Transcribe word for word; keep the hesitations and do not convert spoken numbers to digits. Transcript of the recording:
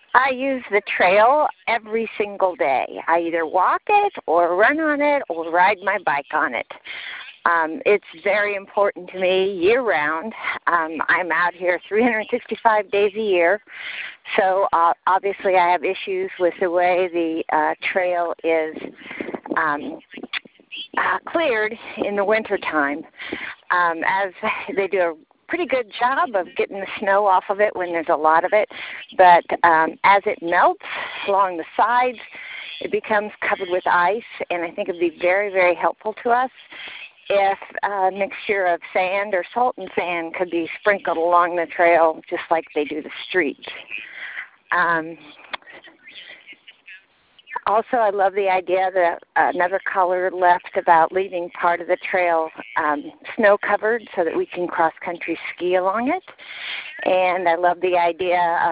I use the trail every single day. I either walk it or run on it or ride my bike on it. Um, it's very important to me year-round. Um, I'm out here three hundred sixty-five days a year, so uh, obviously I have issues with the way the uh, trail is um, uh, cleared in the wintertime, um, as they do a pretty good job of getting the snow off of it when there's a lot of it, but um, as it melts along the sides, it becomes covered with ice, and I think it would be very, very helpful to us if a mixture of sand or salt and sand could be sprinkled along the trail just like they do the streets. Um, Also, I love the idea that another caller left about leaving part of the trail um, snow-covered so that we can cross-country ski along it. And I love the idea